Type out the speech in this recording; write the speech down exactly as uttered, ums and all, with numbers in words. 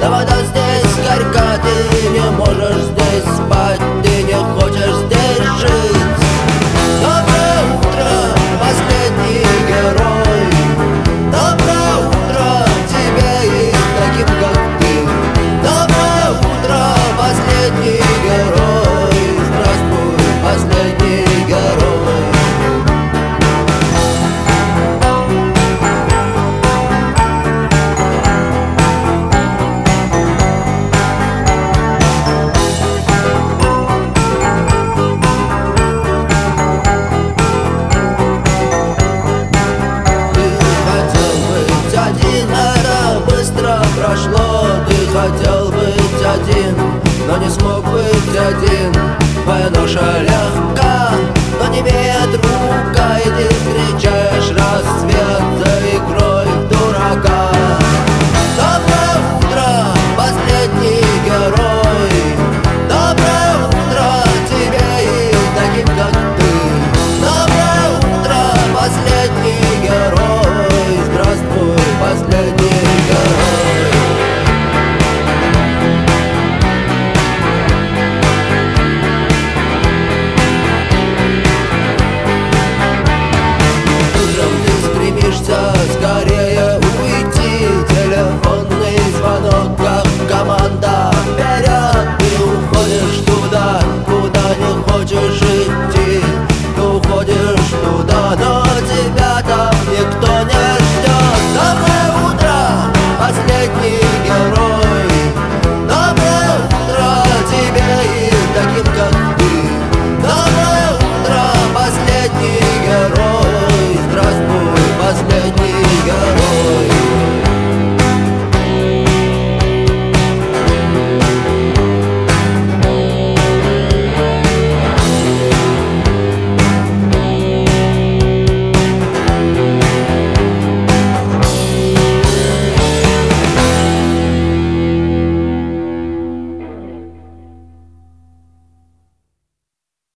но вода здесь горька, ты не можешь здесь спать, ты не хочешь здесь жить. Доброе утро, последний герой. Доброе утро тебе и таким, как ты. Доброе утро, последний герой. Здравствуй, последний герой. Прошло, ты хотел быть один, но не смог быть один. Твоя ноша легка, но не имеет рука, и ты встречаешь рассвет за игрой.